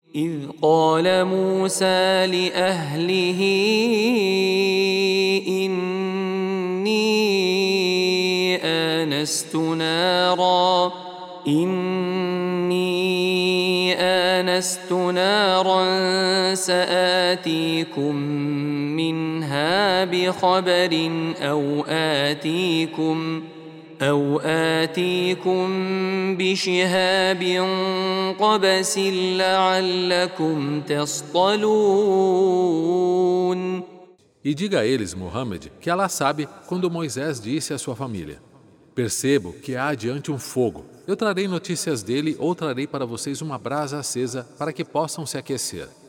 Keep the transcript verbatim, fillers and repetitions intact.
إذ قال موسى لأهله إني آنست نارا إني آنست نارا سآتيكم منها بخبر أو آتيكم أو آتيكم بشهاب قبس لعلكم تصطلون. E diga a eles, Muhammad, que Allah sabe quando Moisés disse à sua família: percebo que há adiante um fogo. Eu trarei notícias dele ou trarei para vocês uma brasa acesa para que possam se aquecer.